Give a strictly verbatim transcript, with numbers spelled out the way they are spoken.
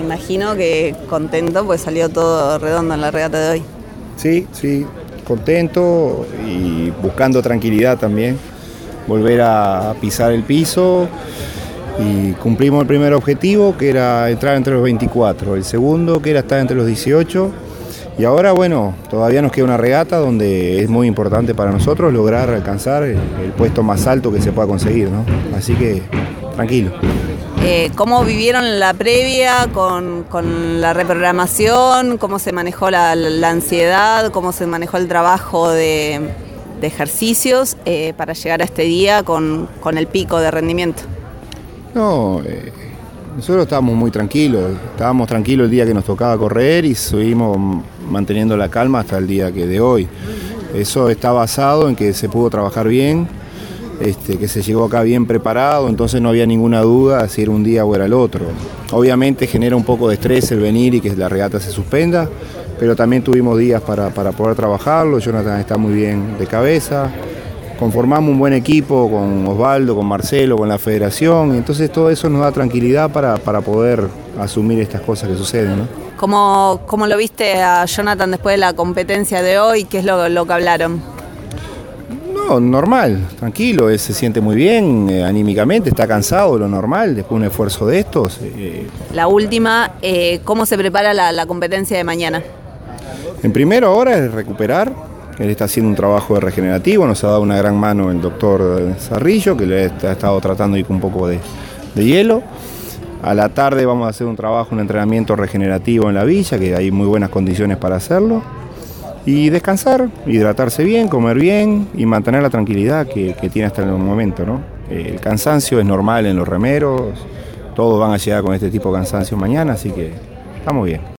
imagino que contento, pues salió todo redondo en la regata de hoy. Sí, sí, contento y buscando tranquilidad también, volver a pisar el piso y cumplimos el primer objetivo, que era entrar entre los veinticuatro, el segundo que era estar entre los dieciocho, y ahora bueno, todavía nos queda una regata donde es muy importante para nosotros lograr alcanzar el, el puesto más alto que se pueda conseguir, ¿no? Así que tranquilo. Eh, ¿Cómo vivieron la previa con, con la reprogramación? ¿Cómo se manejó la, la ansiedad? ¿Cómo se manejó el trabajo de, de ejercicios eh, para llegar a este día con, con el pico de rendimiento? No, eh, nosotros estábamos muy tranquilos, estábamos tranquilos el día que nos tocaba correr y seguimos manteniendo la calma hasta el día que de hoy. Eso está basado en que se pudo trabajar bien, este, que se llegó acá bien preparado, entonces no había ninguna duda si era un día o era el otro. Obviamente genera un poco de estrés el venir y que la regata se suspenda, pero también tuvimos días para, para poder trabajarlo. Jonathan está muy bien de cabeza. Conformamos un buen equipo con Osvaldo, con Marcelo, con la federación, y entonces todo eso nos da tranquilidad para, para poder asumir estas cosas que suceden, ¿no? ¿Cómo, cómo lo viste a Jonathan después de la competencia de hoy? ¿Qué es lo, lo que hablaron? No, normal, tranquilo, él se siente muy bien, eh, anímicamente, está cansado, lo normal, después de un esfuerzo de estos. Eh. La última, eh, ¿cómo se prepara la, la competencia de mañana? En primero ahora es recuperar. Él está haciendo un trabajo de regenerativo, nos ha dado una gran mano el doctor Zarrillo, que le ha estado tratando ahí con un poco de, de hielo. A la tarde vamos a hacer un trabajo, un entrenamiento regenerativo en la villa, que hay muy buenas condiciones para hacerlo. Y descansar, hidratarse bien, comer bien y mantener la tranquilidad que, que tiene hasta el momento, ¿no? El cansancio es normal en los remeros, todos van a llegar con este tipo de cansancio mañana, así que estamos bien.